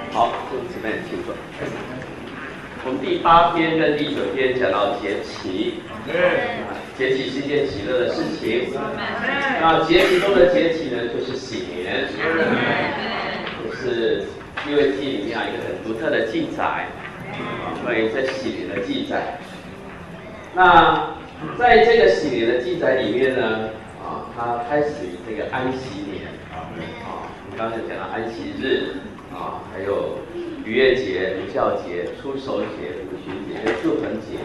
好，弟兄姊妹请坐。我们第8篇跟第9篇讲到节期，节期是一件喜乐的事情。那节期中的节期呢，就是喜年，就是利未记里面有一个很独特的记载，关于这喜年的记载。那在这个喜年的记载里面呢，它开始于这个安息年，我们刚才讲到安息日。还有逾越节、无酵节、初熟节、五旬节跟祝棚节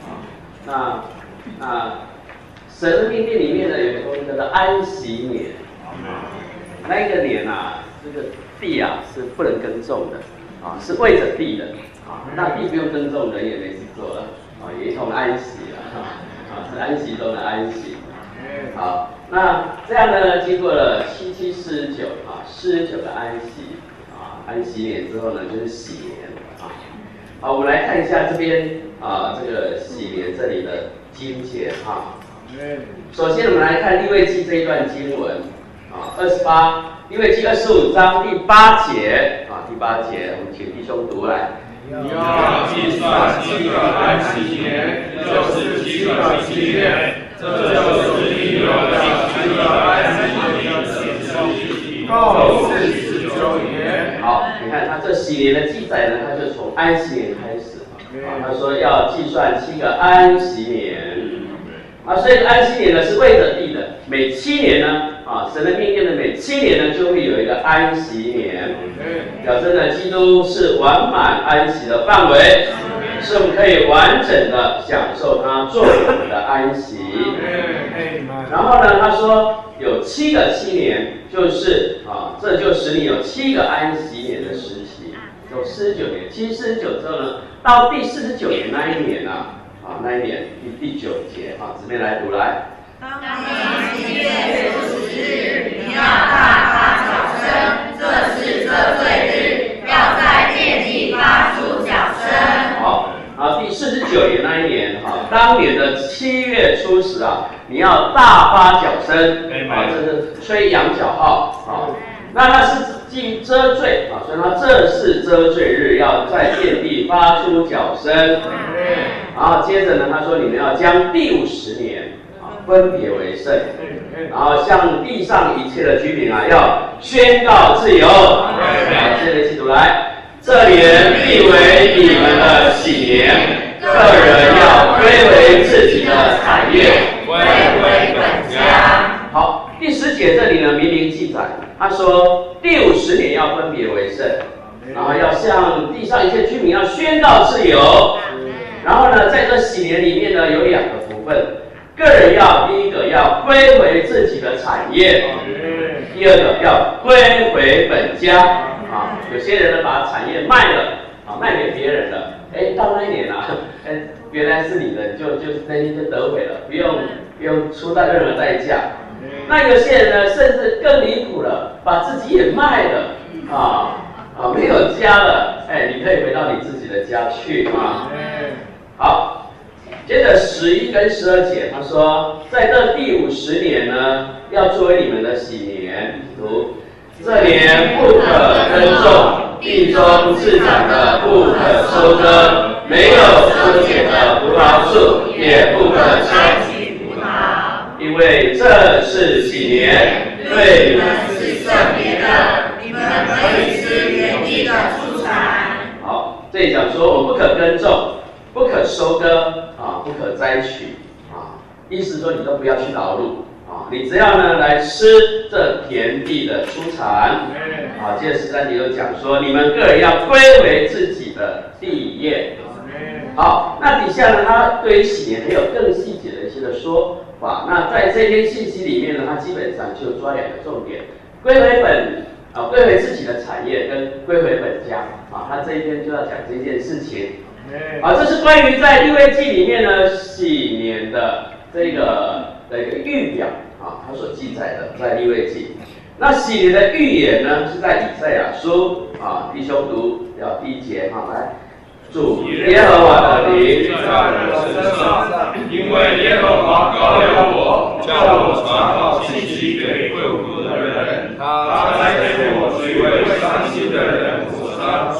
那神的命令里面呢，有一个东西叫做安息年。那一个年这个地是不能耕种的是为着地的那地不用耕种，人也没事做了也一同安息了是安息中的安息。好，那这样呢，经过了7、7、49 49的安息。安息年之后呢，就是喜年好，我们来看一下这边这个喜年这里的经节首先我们来看利未记这一段经文28，利未记25章第8节第8节，我们请弟兄读来。 你要计算7个安息年，就是7个7月，这就是你有了7个安息年的日期，共49年。 好，你看他这喜年的记载呢，他就从安息年开始他说要计算7个安息年所以安息年呢是为着地的，每7年呢神的命令的每7年呢就会有一个安息年，表示呢基督是完满安息的范围，是我们可以完整的享受他作为我们的安息。然后呢，他说有7个7年，就是这就使你有7个安息年的时期，有49年，7、49之后呢，到第49年那一年那一年第9节姊妹来读来。 当年7月初10日，你要大发角声，这是这罪日，要在殿里发出角声。 好，第49年那一年当年的7月初10你要大发角声这是吹羊角号那它是记遮罪所以它这是遮罪日，要在殿地发出角声然后接着呢，他说你们要将第50年分别为圣，然后向地上一切的居民要宣告自由。接着一起读来，这年必为你们的喜年，个人要归为自己的产业， 归本家。 好，第10节这里呢明明记载，他说第50年要分别为圣，然后要向地上一切居民要宣告自由。然后呢，在这喜年里面呢，有2个部分，个人第一个要归回自己的产业，第二个要归回本家有些人呢把产业卖了卖给别人了，到那一年原来是你的，就那天就得回了，不用出到任何代价。那有些人呢，甚至更离谱了，把自己也卖了没有家了，你可以回到你自己的家去好，接着11跟12节，他说，在这第50年呢，要作为你们的喜年。读，这年不可耕种，地中自长的不可收割，没有收剪的葡萄树，也不可摘取葡萄，因为这是喜年，对你们是圣别的，你们可以吃原地的出产。好，这里讲说，我们不可耕种。不可收割不可摘取意思说你都不要去劳碌你只要呢来吃这田地的出产接着13节又讲说，你们个人要归为自己的地业。好，那底下呢，他对于喜年还有更细节的一些的说法。那在这篇信息里面呢，他基本上就抓2个重点：归回归回自己的产业跟归回本家他这一篇就要讲这件事情。这是关于在利未记里面呢喜年的这个的一个预表他所记载的在利未记。那喜年的预言呢是在以赛亚书弟兄读第1节来，主耶和华的灵在我身上，因为耶和华膏了我，叫我传好信息给困苦的人，他差遣我去为伤心的人抹上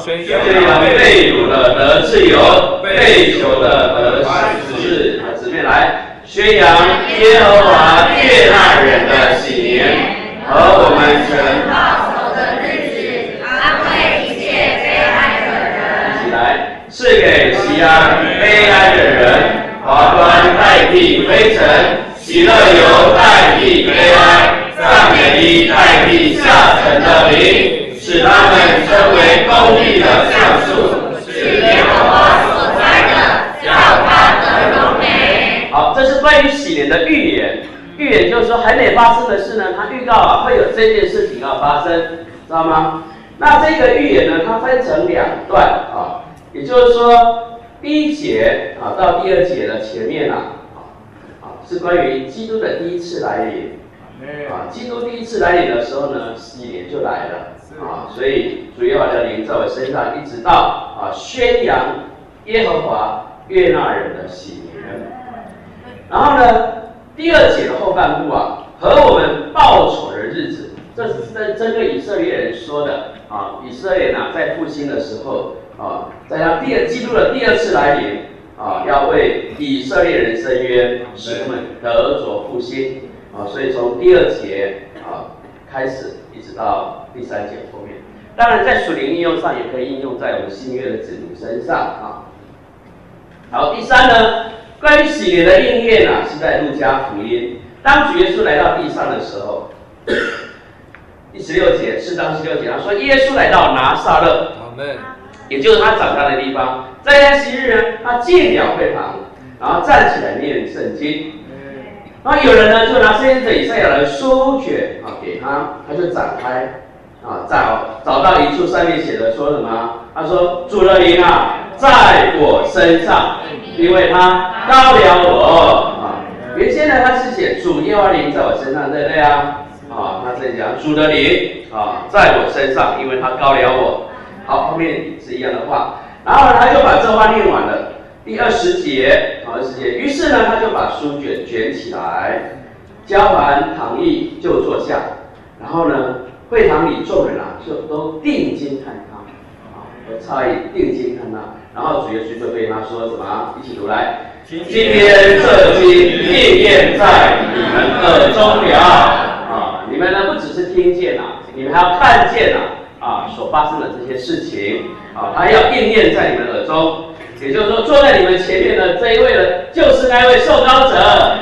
宣扬被掳的得自由，被囚的得释释。姊妹来宣扬耶和华悦纳人的喜年和我们神报仇的日子，安慰一切悲哀的人。 一起来，赐给西安悲哀的人，华冠代替灰尘，喜乐油代替悲哀，赞美衣代替下沉的灵，使他们成为公义的橡树， 是耶和华所栽的，叫他得荣美。 好，这是关于喜年的预言。预言就是说还没发生的事呢，他预告会有这件事情要发生，知道吗？那这个预言呢，它分成2段也就是说第1节到第2节的前面是关于基督的第一次来临基督第一次来临的时候呢，喜年就来了所以主耶和华的灵在我身上，一直到宣扬耶和华悦纳人的喜年。然后呢，第2节的后半部和我们报仇的日子，这是针对以色列人说的以色列在复兴的时候在他基督的第2次来临要为以色列人伸冤，使他们得着复兴所以从第2节开始，一直到第3节后面。当然，在属灵应用上也可以应用在我们新约的子女身上好，第3呢，关于喜年的应验是在路加福音。当主耶稣来到地上的时候，第16节，4章16节，他说耶稣来到拿撒勒，也就是他长大的地方。在安息日呢，他进了会堂，然后站起来念圣经。然后有人呢就拿先知以赛亚的书卷给他，他就展开找到一处上面写的说什么？他说主的灵在我身上，因为他膏了我原先呢他是写主耶和华灵在我身上，对不对他这里讲主的灵在我身上，因为他膏了我。好，后面是一样的话，然后他就把这话念完了。第20节，于是呢，他就把书卷起来，交完堂役就坐下，然后呢，会堂里众人就都定睛看他，有诧异，定睛看他，然后主耶稣就对他说什么？一起读来，今天这经应验在你们耳中了你们呢不只是听见你们还要看见所发生的这些事情它要应验在你们耳中。也就是说，坐在你们前面的这一位呢，就是那位受膏者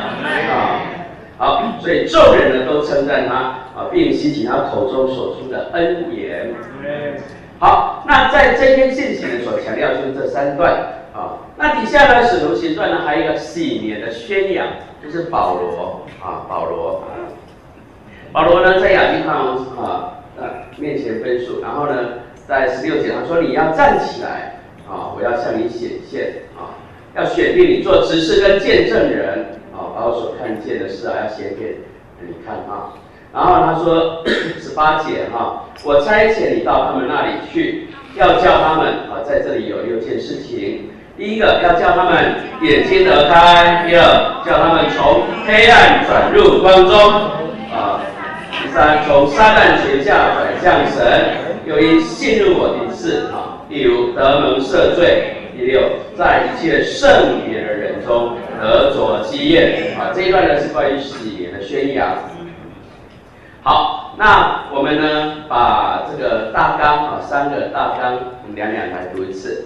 好，所以众人呢都称赞他并吸取他口中所出的恩言。好，那在这篇信息呢所强调就是这3段那底下呢，使徒行传呢还有一个喜年的宣扬，就是保罗保罗呢在亚基帕王面前分述，然后呢在16节他说你要站起来我要向你显现要选定你做执事跟见证人把我所看见的事要写给你看然后他说18节我差遣你到他们那里去，要叫他们在这里有6件事情。第一个，要叫他们眼睛得开；第2，叫他们从黑暗转入光中第3，从撒旦权下转向神，又因信入我的事例如得蒙赦罪。第6，在一切圣别的人中得着基业这一段呢是关于喜年的宣扬。好，那我们呢把这个大纲3个大纲，我们两来读一次。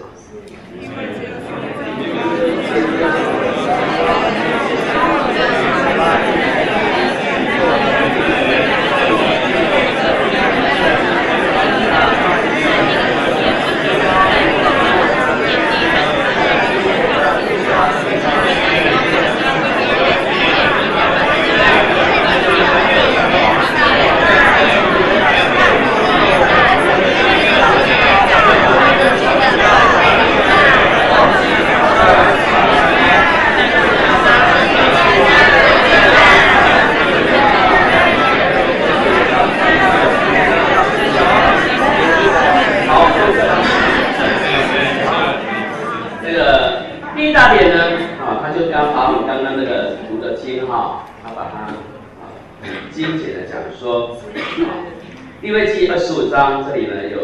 精简的讲说，利未记25章这里呢有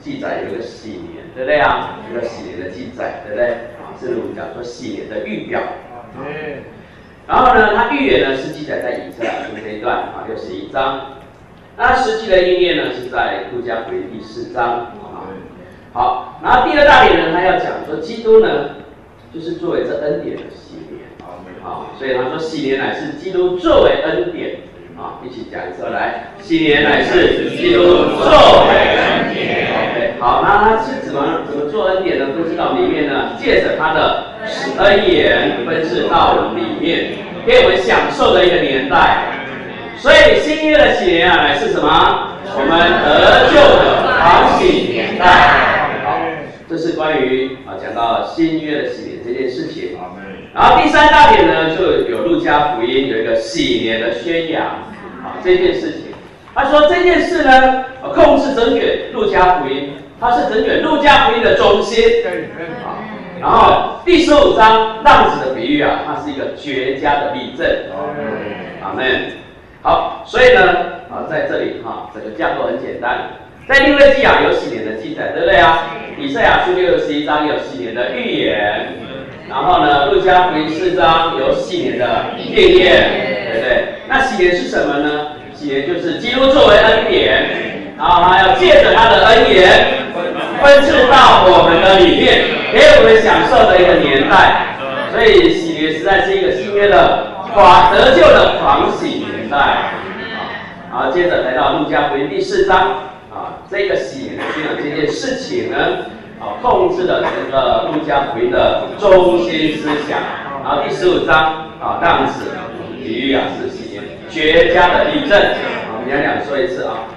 记载有一个禧年，对不对啊？一个禧年的记载，对不对？啊，这是我们讲说禧年的预表。然后呢，它预言呢是记载在以赛亚书这一段啊61章，那实际的应验呢是在路加福音第4章啊。好，然后第二大点呢，他要讲说基督呢就是作为这恩典的禧年啊，所以他说禧年乃是基督作为恩典啊，一起讲一次来，禧年乃是基督作为恩典。OK， 好，那他是怎么做恩典呢？分赐到里面呢，借着他的恩言分赐到里面，给我们享受的一个年代。所以新约的禧年啊，乃是什么？我们得救的狂喜年代。好，这是关于讲到新约的禧年这件事情。然后第三大点呢，就有路加福音有一个禧年的宣扬啊这件事情。他说这件事呢，控制整卷路加福音，它是整卷路加福音的中心啊。然后第15章浪子的比喻啊，它是一个绝佳的例证。阿们。好，所以呢，在这里这个架构很简单，在利未记有禧年的记载，对不对啊？以赛亚书61章有禧年的预言，然后呢，路加福音4章有禧年的应验，对不对？那禧年是什么呢？禧年就是基督作为恩典，然后他要借着他的恩言分赐到我们的里面，给我们享受的一个年代。所以禧年实在是一个新约的得救的狂喜年代。好，接着来到路加福音第4章这个禧年的宣扬这件事情呢，控制了整个路加福音的中心思想。然后第15章浪子比喻是禧年绝佳的例证。我们两说一次啊。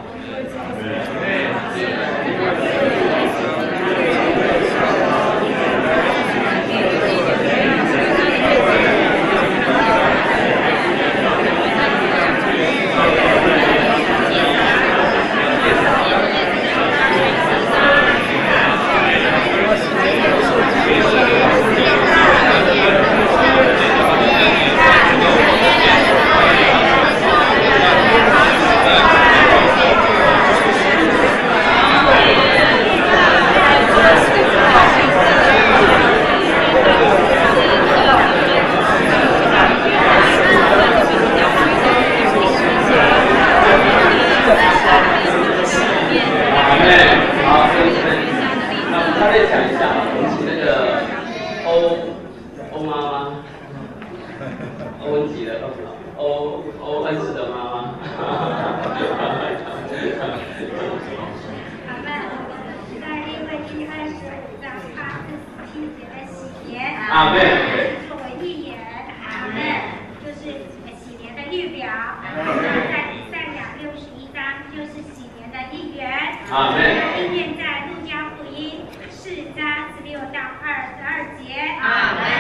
阿们， 作为预言，阿们，就是禧年的预表。在以赛亚61章就是禧年的预言。 阿们。 应验在路加福音4章16到22节。 阿们。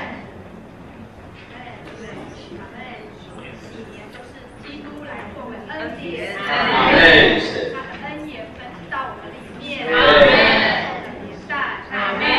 禧年就是基督来作为恩典。 阿们。 他的恩言分到我们里面。 阿们。 年代。 阿们。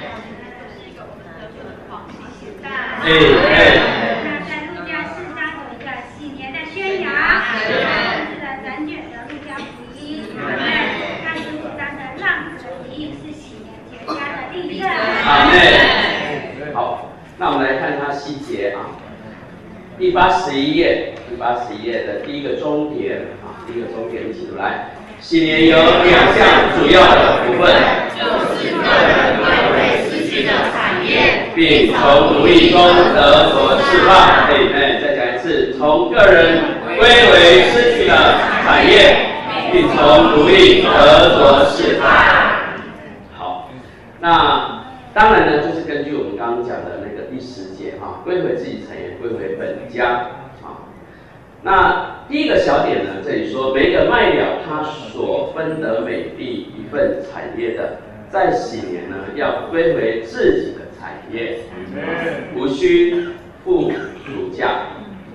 那在路加4章有一个禧年的宣扬，是的整卷的路加福音。那15章的浪子的比喻是禧年绝佳的例证。 阿们。好，那我们来看它细节第81页的第一个终点第一个终点一起读来。禧年有2项主要的部分， 就是个人归回失去的产业， 并从奴役中得着释放。再讲一次，从个人归回失去的产业，并从奴役得着释放。好，那当然呢，就是根据我们刚刚讲的那个第10节归回自己产业，归回本家那第一个小点呢，这里说每个卖了他所分得美地一份产业的，在禧年呢要归回自己的产业，无需付赎价。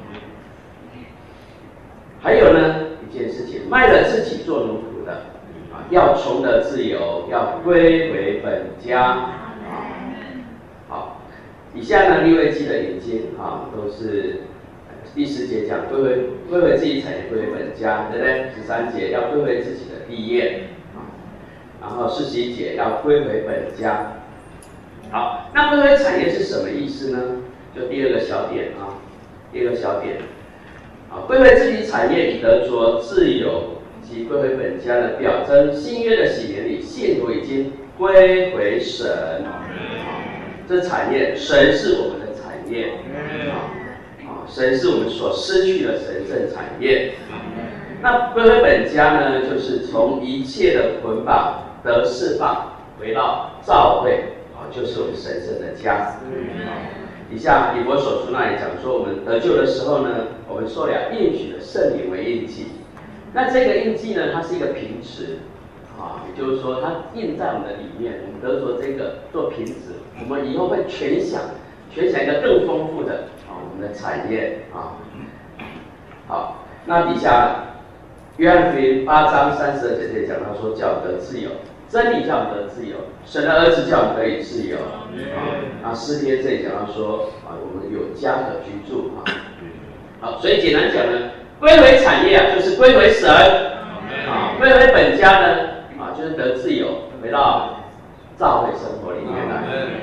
还有呢一件事情，卖了自己做奴仆的要重得自由，要归回本家。好，以下呢利未记的引经都是第10节讲归回自己产业，归回本家，对不对？13节要归回自己的地业然后41节要归回本家。好，那归回产业是什么意思呢？就第二个小点啊，第二个小点啊，归回自己产业以得着自由及归回本家的表征。新约的喜年里，信徒已经归回神。这产业，神是我们的产业神是我们所失去的神圣产业。那归回本家呢，就是从一切的捆绑得释放，回到教会就是我们神圣的家。以下以弗所书那里讲说，我们得救的时候呢，我们受了应许的圣灵为印记。那这个印记呢，它是一个凭词也就是说它印在我们的里面，我们得着这个做凭词，我们以后会全享一个更丰富的我们的产业好，那底下约翰福音8章32节这里讲到说，叫我们得自由，真理叫我们得自由，神的儿子叫我们得以自由那诗篇这里讲到说我们有家可居住好，所以简单讲呢，归回产业就是归回神归回本家呢就是得自由，回到教会生活里面来。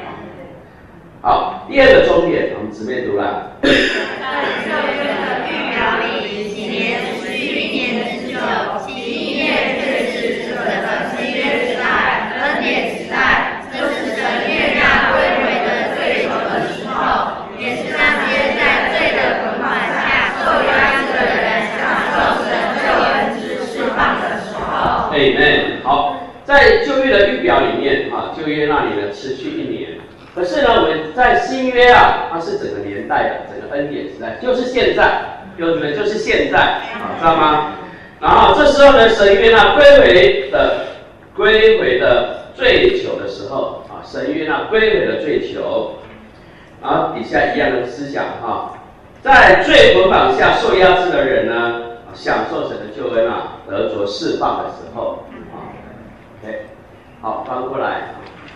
好，第二个重点，我们直面读了。 在旧约的预表里，喜年是去年之久，其意念却是整个新约时代、恩典时代，就是神悦纳归回的追求的时候，也是那些在罪的捆绑下受压制的人享受神救恩之释放的时候。 Amen。好，在旧约的预表里面旧约那里呢持续1年。可是呢，我们在新约它是整个年代的，整个恩典时代，就是现在，弟兄姊妹，就是现在知道吗？然后这时候呢，神悦纳归回的追求的时候神悦纳归回的追求，然后底下一样的思想在罪捆绑下受压制的人呢，享受神的救恩得着释放的时候OK， 好，翻过来。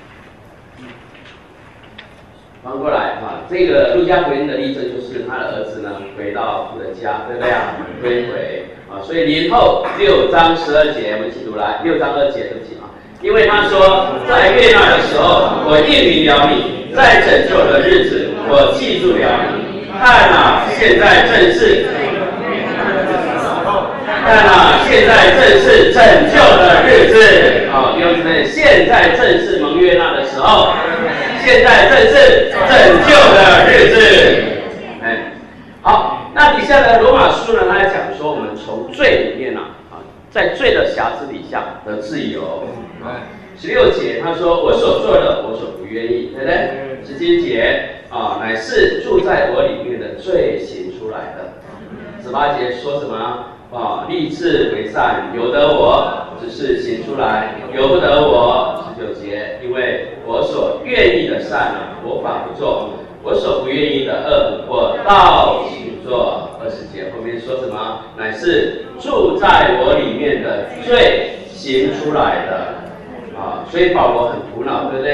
这个路加福音的例证就是他的儿子呢回到父的家，对不对归回所以年后6章12节，我们一起读来，6章2节，对不起因为他说，在悦纳的时候，我应允了你；在拯救的日子，我记住了你。看现在正是拯救的日子弟兄姊妹，现在正是蒙悦纳的时候。现在正是拯救的日子。好，那底下的罗马书呢，他讲说，我们从罪里面在罪的辖制底下得自由。16节他说，我所做的，我所不愿意，对不对？17节乃是住在我里面的罪行出来的。18节说什么？立志为善，由得我，只是行出来，由不得我。19节，因为我所愿意的善我反不做，我所不愿意的恶我倒去做。20节后面说什么？乃是住在我里面的罪行出来的所以保罗很苦恼，对不对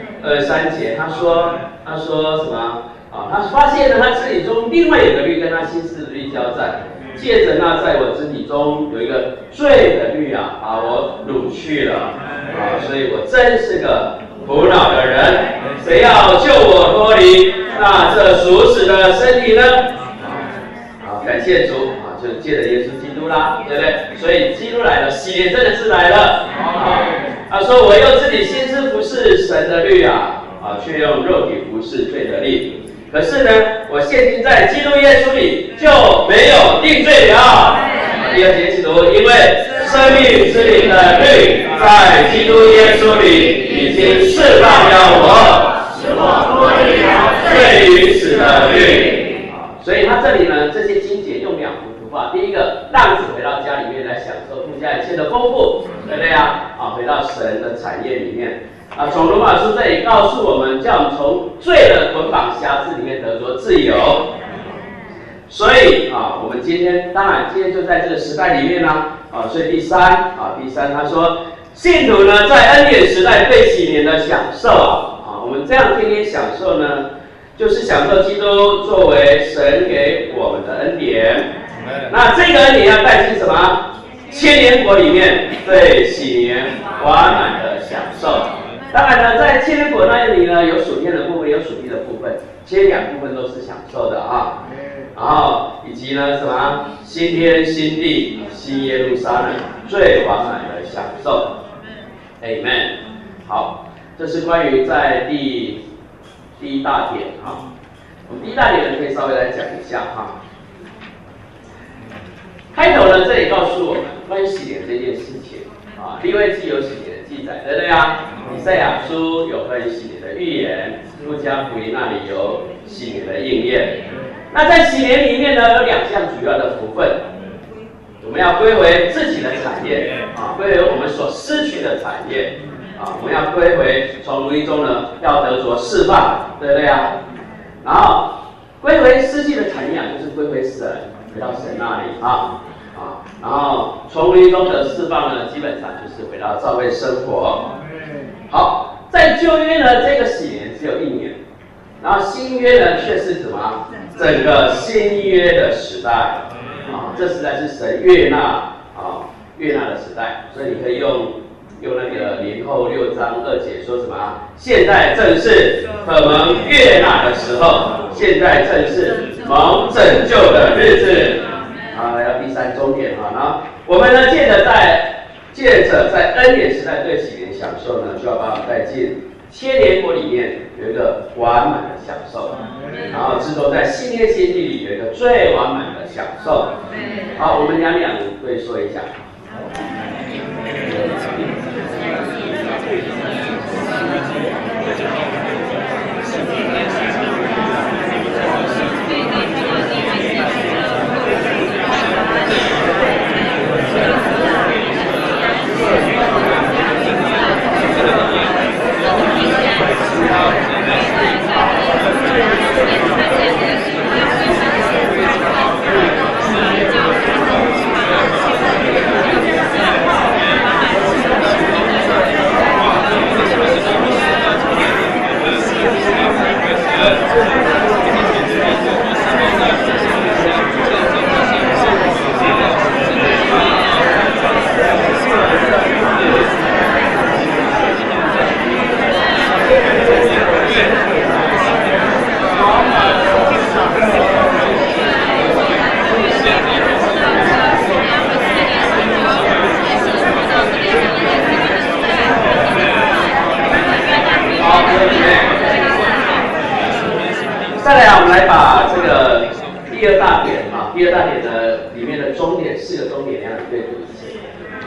23节他说什么他发现了他肢体中另外有个律跟他心思的律交战，借着那在我肢体中有一个罪的律把我掳去了所以我真是个苦恼的人，谁要救我脱离那这属死的身体呢？感谢主就借着耶稣基督啦，对不对？所以基督来了，喜年真的是来了他说我用自己心思服侍神的律却用肉体服侍罪的律。可是呢，我现今在基督耶稣里就没有定罪了。第2节一起读，因为生命之灵的律在基督耶稣里已经释放了我，使我脱离了罪与死的律。所以他这里呢，这些经节用2幅图画。第一个，浪子回到家里面来享受父家一切的丰富，对不对回到神的产业里面。从罗马书这里告诉我们，叫我们从罪的捆绑辖制里面得着自由。所以我们今天就在这个时代里面所以第三他说，信徒呢在恩典时代被喜年的享受我们这样天天享受呢，就是享受基督作为神给我们的恩典。那这个恩典要带进什么？ 千年国里面对喜年完满的享受。当然呢，在千年国那里呢，有属天的部分，有属地的部分，这两部分都是享受的啊。然后以及呢什么新天新地新耶路撒冷最完满的享受 ，Amen。好，这是关于在第一大点啊。我们第一大点呢，可以稍微来讲一下哈。开头呢，这里告诉我们关于喜年这件事情啊，利未记有喜年的记载，对不对啊？以赛亚书有关于喜年的预言，路加福音那里有喜年的应验。那在喜年里面呢，有两项主要的福分，我们要归回自己的产业啊，归回我们所失去的产业啊，我们要归回从奴役中呢，要得着释放，对不对啊？然后归回失去的产业就是归回神，回到神那里啊。然后从奴役中得释放呢，基本上就是回到教会生活。好，在旧约呢，这个喜年只有1年，然后新约呢却是什么？整个新约的时代啊，这时代是神悦纳的时代，所以你可以用那个林后6章2节说什么？现在正是可蒙悦纳的时候，现在正是蒙拯救的日子。来到第3重点然后我们呢借着在恩典时代对喜年享受呢，就要把我们带进千年国里面有一个完满的享受，然后之后在新天新地里有一个最完满的享受。好，我们两对说一下。再来我们来把这个第二大点的里面的重点4个重点让你对读一次。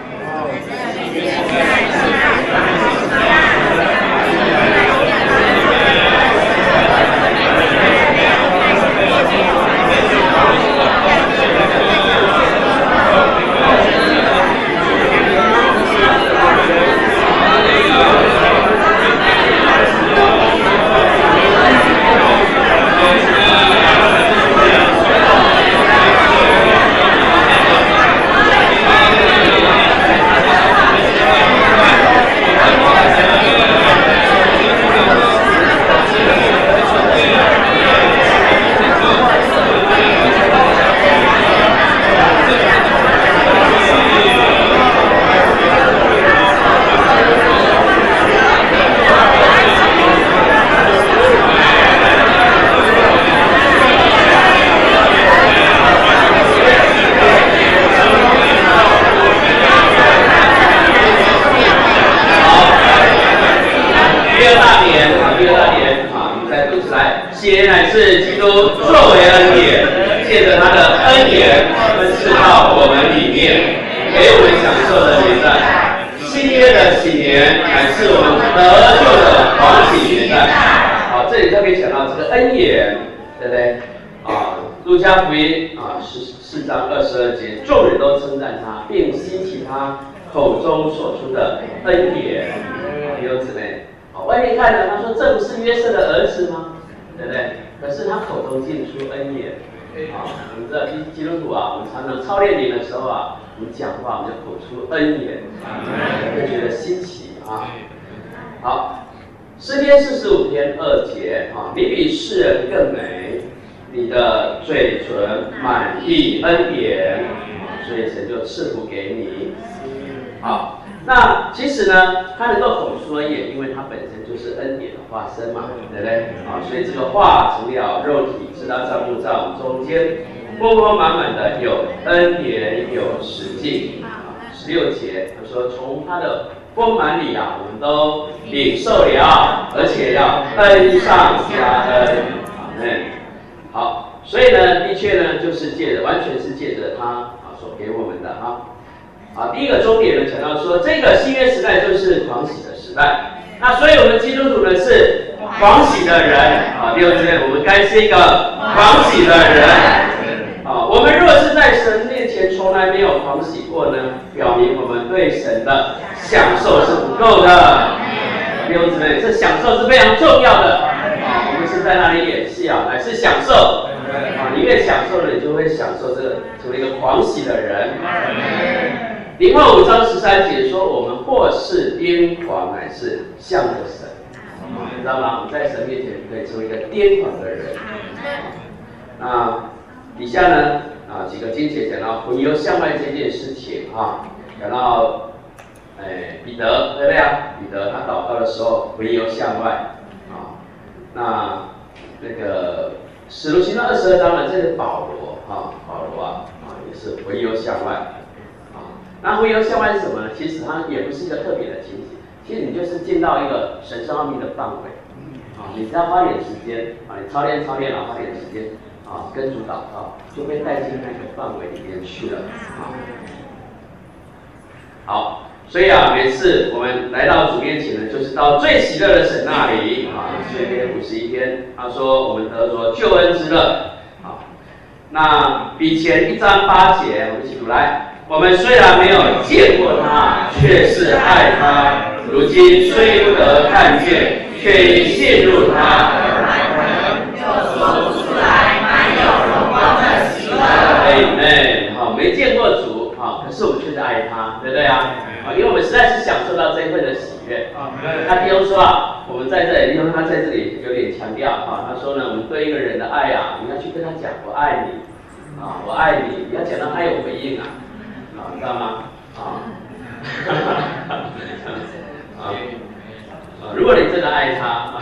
喜年乃是基督作为恩典，借着他的恩典分赐到我们里面，给我们享受的年代。新约的喜年乃是我们得救的黄喜年代。好，这里特别讲到这个恩典，对不对？路加福音4章22节，众人都称赞他，并希奇他口中所出的恩典。弟兄姊妹，外面看呢，他说这不是约瑟的儿子吗？对不对？可是他口中进出恩典。我们知道基督徒我们常常操练灵的时候我们讲话我们就口出恩言，会觉得稀奇好，诗篇45篇2节你比世人更美，你的嘴唇满溢恩典， 所以神就赐福给你。好，那其实呢，他能够口出恩言，因为他本身就是恩典的化身嘛，对不对？所以这个话成了肉体，是他帐幕在我们中间，丰丰满满的有恩典，有实际。16节他说，从他的丰满里啊，我们都领受了，而且要恩上加恩。阿们。好，所以呢，的确呢，就是完全是借着他所给我们的第一个重点呢，讲到说，这个新约时代就是狂喜的时代。那所以我们基督徒呢是狂喜的人弟兄姊妹，我们该是一个狂喜的人我们如果是在神面前从来没有狂喜过呢，表明我们对神的享受是不够的。弟兄姊妹，这享受是非常重要的我们是在那里演戏乃是享受你越享受了，你就会享受这个成为一个狂喜的人。林后5章13节说，我们或是癫狂，乃是向着神。你知道吗？我们在神面前可以成为一个癫狂的人。那底下呢几个经节讲到魂游向外这件事情讲到彼得，对不对彼得他祷告的时候魂游向外那个使徒行传22章呢，这是保罗也是魂游向外那魂游向外是什么呢？其实它也不是一个特别的情形，其实你就是进到一个神圣奥秘的范围你只要花点时间你操练花点时间跟主祷告，就被带进那个范围里面去了好，所以每次我们来到主面前呢，就是到最喜乐的神那里所以这51篇他说我们得着救恩之乐那比前1章8节我们一起读来。我们虽然没有见过他，却是爱他。如今虽不得看见，却已陷入他。 就说不出来满有荣光的喜乐。 没见过主可是我们却是爱他，对不对因为我们实在是享受到这一份的喜悦那弟兄说我们在这里，弟兄他在这里有点强调他说呢，我们对一个人的爱你要去跟他讲我爱你我爱你，你要讲到他有回应你知道吗如果你真的爱他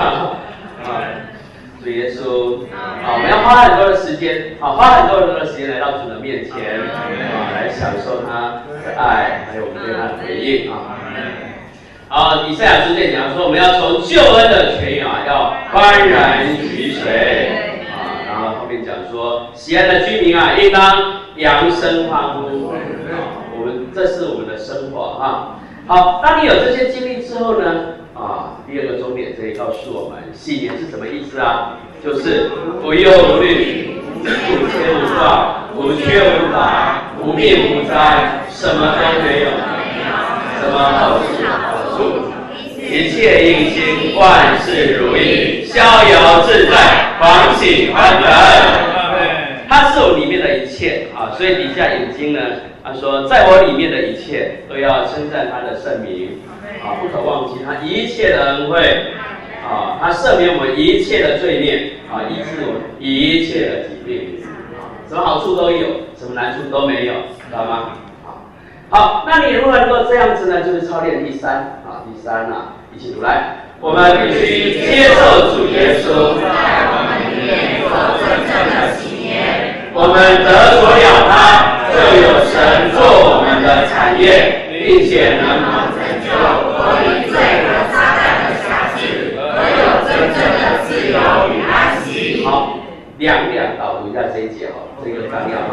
主耶稣我们要花很多的时间花很多的时间来到主的面前来享受他的爱，还有我们对他的回应以赛亚书这讲说，我们要从救恩的泉源要欢然取水然后后面讲说，西安的居民应当扬声欢呼我们这是我们的生活好，当你有这些经历之后呢第二个重点这里告诉我们，喜年是什么意思就是无忧无虑，无牵无挂，无缺无乏，无病无灾，什么都没有，什么好处，一切应心，万事如意，逍遥自在，欢喜欢腾。它是我里面的一切所以底下引经呢他说，在我里面的一切都要称赞他的圣名不可忘记他一切的恩惠他赦免我们一切的罪孽医治我们一切的疾病什么好处都有，什么难处都没有，知道吗好，那你如何能够这样子呢？就是操练第三一起读来。我们必须接受主耶稣在我们里面做真正的喜年， 我们得着了他，就有神做我们的产业，并且能拯救脱离罪和撒旦的辖制，而有真正的自由与安息。 好，两导读一下这一节这个纲要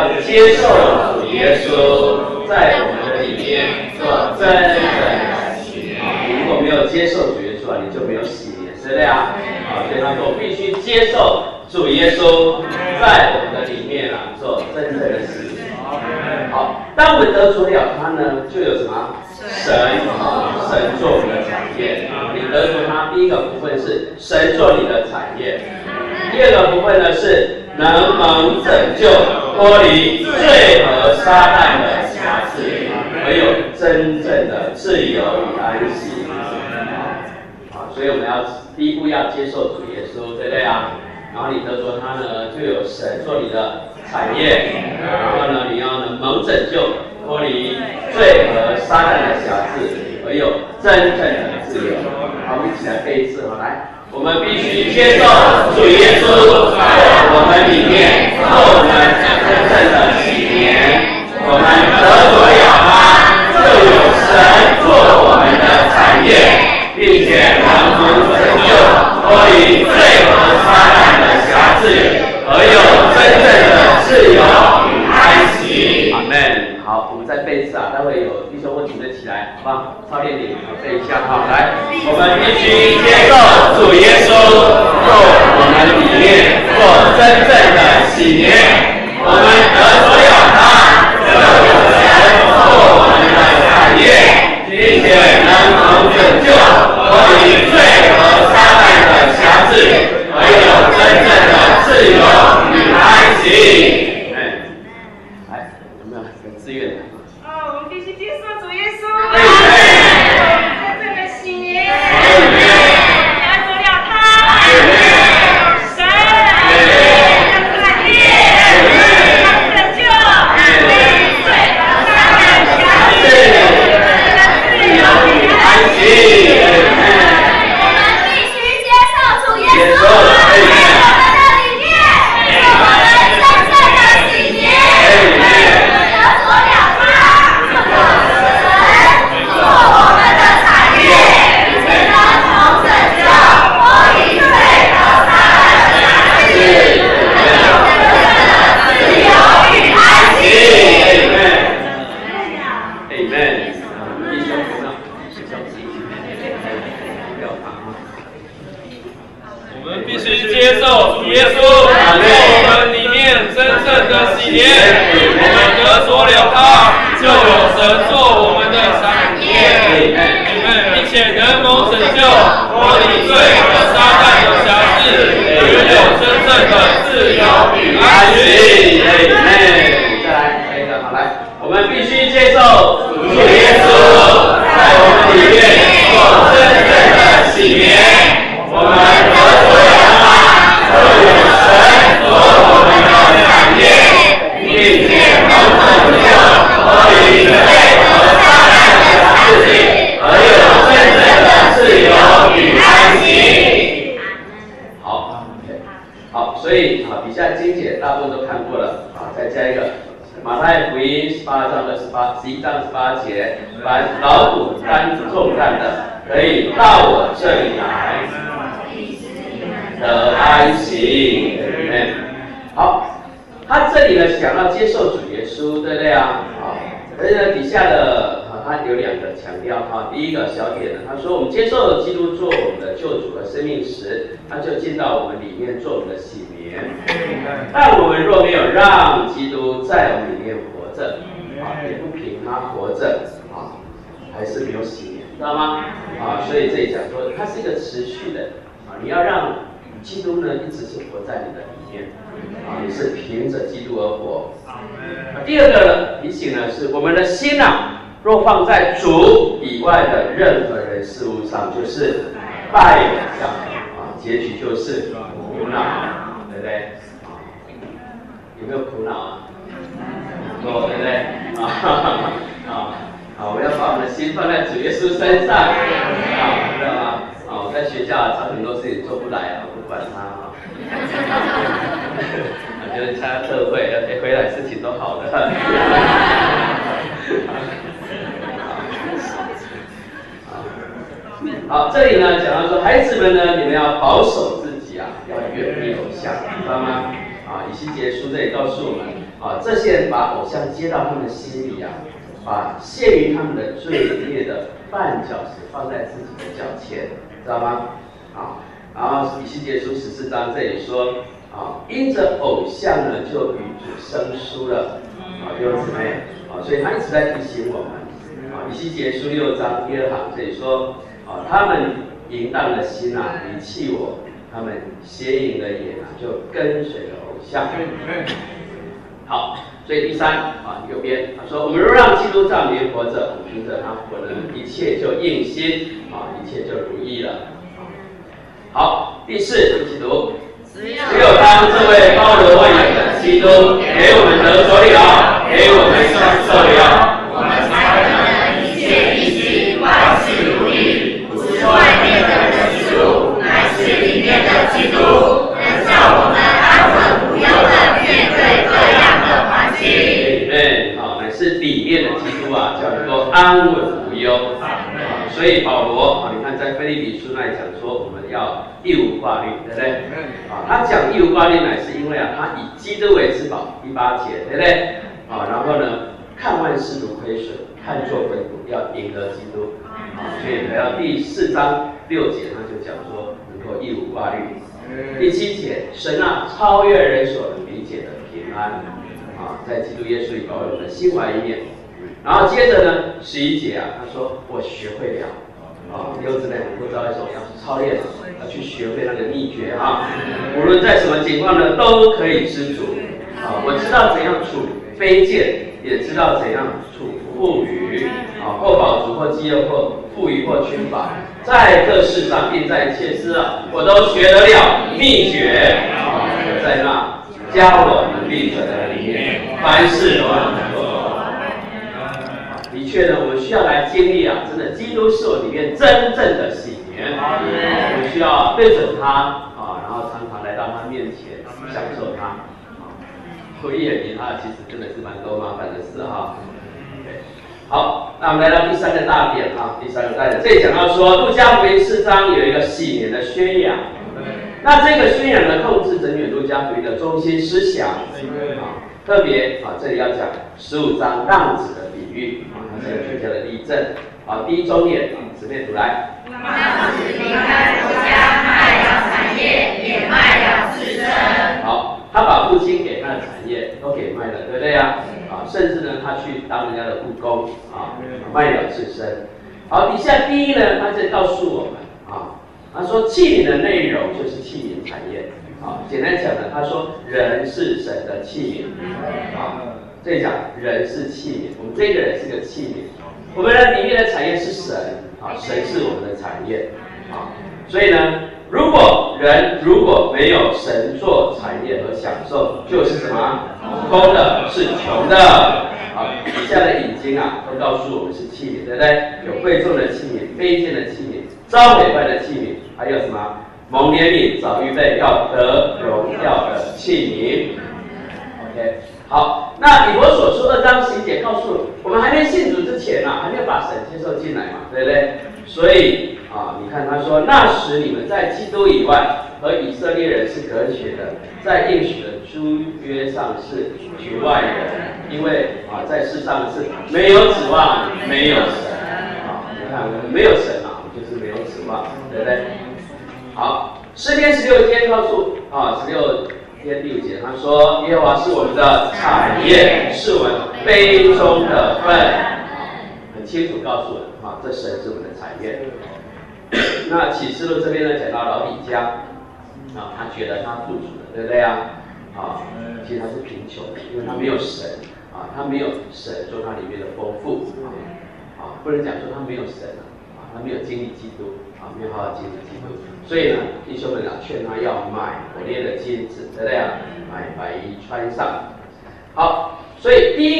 要接受主耶稣在我们的里面做真正的洗年。如果没有接受主耶稣啊，你就没有洗年，是这样啊。所以他说，必须接受主耶稣在我们的里面啊，做真正的洗年。好，当我们得着了他呢，就有什么？神做我们的产业。你得着他，第一个部分是神做你的产业，第二个部分呢是能蒙拯救，脱离罪和撒旦的辖制，唯有真正的自由与安息。所以我们要第一步要接受主耶稣，对不对啊？然后你得着他呢，就有神做你的产业，然后呢，你要能蒙拯救，脱离罪和撒旦的辖制，唯有真正的自由。好，我们一起来背一次哈，来，我们必须接受主耶稣在我们里面做我们真正的洗年。我们得着了他，就有神做我们的产业，并且能蒙拯救，脱离罪和撒旦的辖制，而有真正的自由与安息。阿们。好，我们再背一次啊，待会有弟兄或姐妹起来，好不好？操练你背一下哈。来，我们必须接受主耶稣做我们里面做真正的洗年。我们得着了他，就有神做我们的产业，并且能蒙拯救，脱离罪和撒旦的辖制，唯有真正的自由与安息。自愿的。 我们必须接受主耶稣，真正的洗年，得着了他，神的产业，能拯救，罪和撒旦的辖制，自由与安息。 我们必须接受主耶稣在我们的里面，做我们真正的洗年。 我们必须接受主耶稣在我们里面真正的洗年。我们得着了他，就有神做我们的产业，并且能蒙拯救，脱离罪和撒旦的辖制，拥有真正的自由与安息。 再来一个，好来，我们必须接受主耶稣在我们里面做真正的洗年。我们得着了他，就有神做我们的产业，并且能拯救，脱离罪和撒旦的辖制，而有真正的自由与安息。好，所以底下经节大部分都看过了再加一个马太福音18章11章18节，凡劳苦担重担的，可以到我这里来，得安息。好，他这里呢想要接受主耶稣，对不对啊？而且底下的他有两个强调第一个小点呢，他说我们接受基督做我们的救主和生命时，他就进到我们里面做我们的洗年。但我们若没有让基督在我们里面活着，也不凭他活着还是没有洗年，知道吗？所以这里讲说它是一个持续的你要让基督呢一直是活在你的里面你是凭着基督而活。第二个提醒呢是我们的心若放在主以外的任何人事物上，就是拜偶像结局就是苦恼，对不对？有没有苦恼有，对不对？我们要把我们的心放在主耶稣身上知道吗？我在学校常很多事情做不来不管他就是参加特会回来事情都好的好，这里呢讲到说，孩子们呢，你们要保守自己要远离偶像，知道吗？以西结书这里告诉我们， 这些人把偶像接到他们心里啊，把陷于他们的罪孽的绊脚石放在自己的脚前，知道吗？然后以西结书14章这里说因着偶像呢，就与主生疏了弟兄姊妹所以他一直在提醒我们以西结书6章第2行这里说他们淫荡的心离弃我，他们邪淫的眼就跟随了偶像。好，所以第3右边他说，我们若让基督照明活着，凭着他活的一切就硬心一切就如意了。好，第4一起读。只有当这位包罗万有的基督给我们得着了，给我们享受了， 我们才能一切一心，万事如意。不是外面的人事物，乃是里面的基督，能叫我们安稳无忧的面对各样的环境。 乃是里面的基督叫能够安稳无忧。所以保罗你看在腓立比书那里讲说，我们要一无挂虑，对不对？他讲一无挂虑，乃是因为他以基督为至宝，18节，对不对？然后呢，看万事如亏损，看作粪土，要赢得基督。所以来到第4章6节，他就讲说能够一无挂虑。第7节，神超越人所能理解的平安在基督耶稣里保有我们的心怀意念。然后接着呢，11节他说我学会了弟兄姊妹，我们不知道为什么要操练要去学会那个秘诀无论在什么情况呢，都可以知足我知道怎样处卑贱，也知道怎样处富裕或饱足或饥饿或富裕或缺乏，在各事上并在一切事我都学得了秘诀在那教我能力者的里面，凡事都能做。的确呢，我们需要来经历真的，基督是我里面真正的喜年。我们需要对准他然后常常来到他面前享受他回忆离他其实真的是蛮多麻烦的事好，那我们来到第3个大点第3个大点，这里讲到说路加福音4章有一个喜年的宣扬。那这个宣扬呢，控制整卷路加福音的中心思想特别这里要讲15章浪子的比喻这个学家的例证第一中点姊妹读来。 浪子离开父家，卖了产业，也卖了自身。 好，他把父亲给他的产业都给卖了，对不对甚至呢，他去当人家的雇工卖了自身。好，底下第一呢，他在告诉我们他说器皿的内容就是器皿产业简单讲呢，他说人是神的器皿这里讲人是器皿，我们这个人是个器皿，我们的里面的产业是神神是我们的产业所以呢，如果没有神做产业和享受，就是什么空的，是穷的以下的引经都告诉我们是器皿，对不对？有贵重的器皿，卑贱的器皿，遭毁坏的器皿，还有什么蒙怜悯早预备要得荣耀的器皿。OK， 好，那以弗所书2章11节告诉我们，还没信主之前还没有把神接受进来嘛，对不对？所以你看他说，那时你们在基督以外和以色列人是隔绝的，在应许的诸约上是局外的，因为在世上是没有指望，没有神你看我们没有神就是没有指望，对不对？好，诗篇16篇告诉16篇第5节，他说耶和华是我们的产业，是我们杯中的份很清楚告诉我们这神是我们的产业。那启示录这边呢，讲到老底嘉他觉得他富足了，对不对其实他是贫穷的，因为他没有神他没有神做他里面的丰富不能讲说他没有神他没有经历基督没有好好经历基督，所以呢，弟兄们劝他要买火炼的金子，对不对买白衣穿上。好，所以第一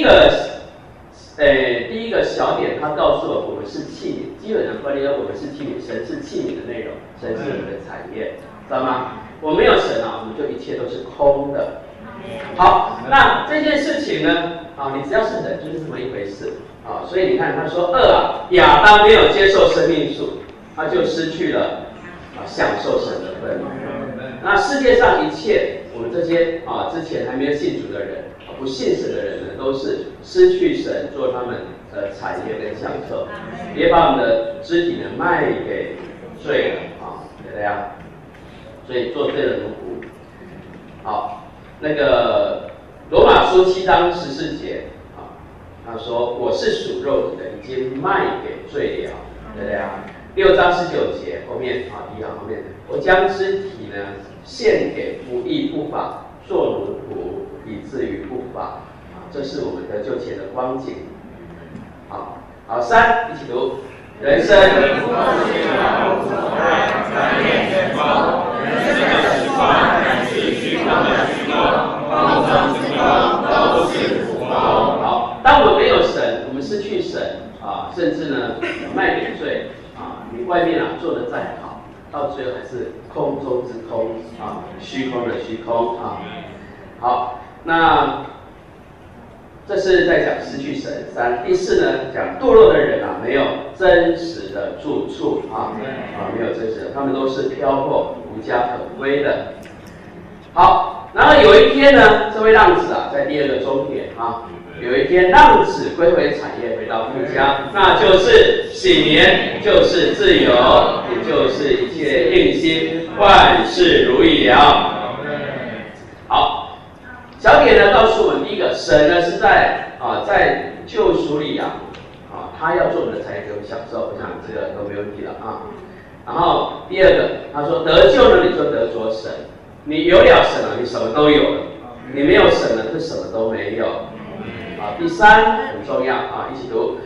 个小点，他告诉我们是器皿，基本上关于我们是器皿，神是器皿的内容，神是我们的产业，知道吗？我没有神我们就一切都是空的。好，那这件事情呢你只要是人，就是这么一回事所以你看他说亚当没有接受生命树，他就失去了享受神的份。那世界上一切我们这些之前还没有信主的人， 不信神的人呢，都是失去神做他们的产业跟享受，别把我们的肢体呢卖给罪了啊，对不对啊？所以做罪的奴仆。好，那个罗马书7章14节啊，他说我是属肉体的，已经卖给罪了，对不对啊？6章19节后面啊，第一行后面，我将肢体呢献给不义不法做奴仆，以至于不法啊，这是我们得救前的光景。好，3一起读，人生。好，当我们没有神，我们失去神啊，甚至呢卖给罪啊，你外面做的再好，到最后还是空中之空啊，虚空的虚空啊。好，那这是在讲失去神。第4呢，讲堕落的人啊，没有真实的住处啊，没有真实的，他们都是漂泊无家可归的。好，然后有一天呢，这位浪子啊，在第2个终点啊，有一天浪子归回产业，回到父家，那就是喜年，就是自由，也就是一切应心，万事如意了。好，小点呢告诉我们，第一个，神呢是在救赎里啊，他要做我们的产业给我们享受，我想这个都没问题了啊。然后第2个，他说得救了你就得着神。你有了神了，你什么都有了；你没有神了，就什么都没有。啊，第3很重要啊，一起读。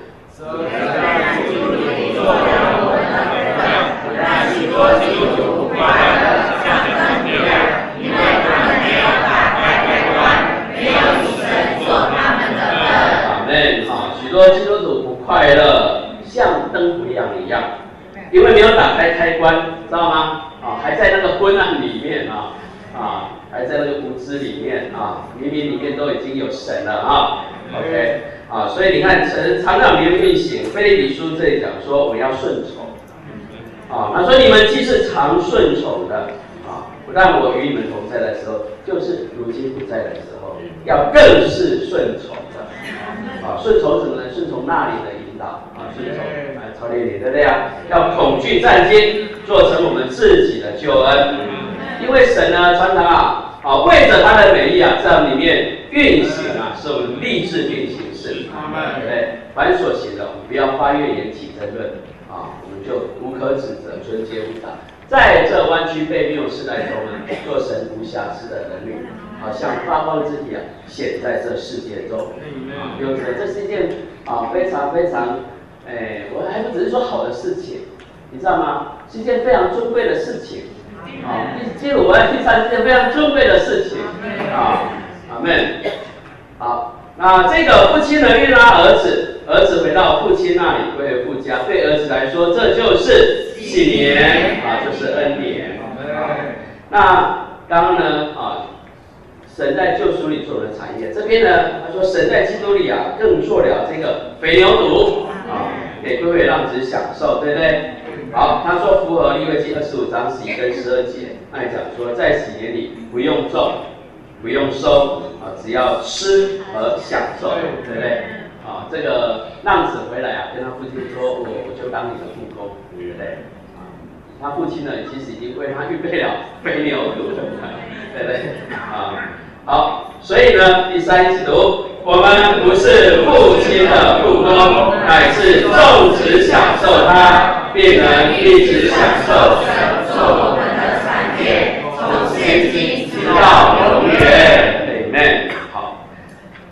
阿们啊，许多基督徒不快乐，像灯不亮一样，因为没有打开开关，知道吗？啊，还在那个昏暗里面啊。还在那个无知里面啊，明明里面都已经有神了啊 ，OK 啊，所以你看神常常灵运行，腓立比书这里讲说我们要顺从啊，他说你们既是常顺从的啊，不但我与你们同在的时候，就是如今不在的时候，要更是顺从的啊，顺从什么呢？顺从那里的引导啊，顺从操练你，对不对啊？要恐惧战兢，做成我们自己的救恩。因为神呢，常常为着他的美意啊，在里面运行啊，使我们立志并行事。对，凡所行的，我们不要发怨言起争论啊，我们就无可指责，纯洁无瑕。在这弯曲悖谬世代中呢，做神无瑕疵的儿女，好像发光之体啊，显在这世界中。有人这是一件非常非常，我还不只是说好的事情，你知道吗？是一件非常尊贵的事情。进入我们第3件非常尊贵的事情啊，阿们。好，那这个父亲呢运拉儿子回到父亲那里，归回父家。对儿子来说，这就是喜年啊，就是恩典。那刚刚呢神在救赎里做的产业，这边呢他说神在基督里啊，更做了这个肥牛犊啊，给归回浪子享受，对不对？好，他说符合利未记25章11跟12节，那里讲说在喜年里不用种，不用收啊，只要吃和享受，对不对？啊，这个浪子回来啊，跟他父亲说，我就当你的父公，对不对？他父亲呢，其实已经为他预备了肥牛犊，对不对？好，所以呢，第3一起读，我们不是父亲的父公，乃是种植享受他，并能一直享受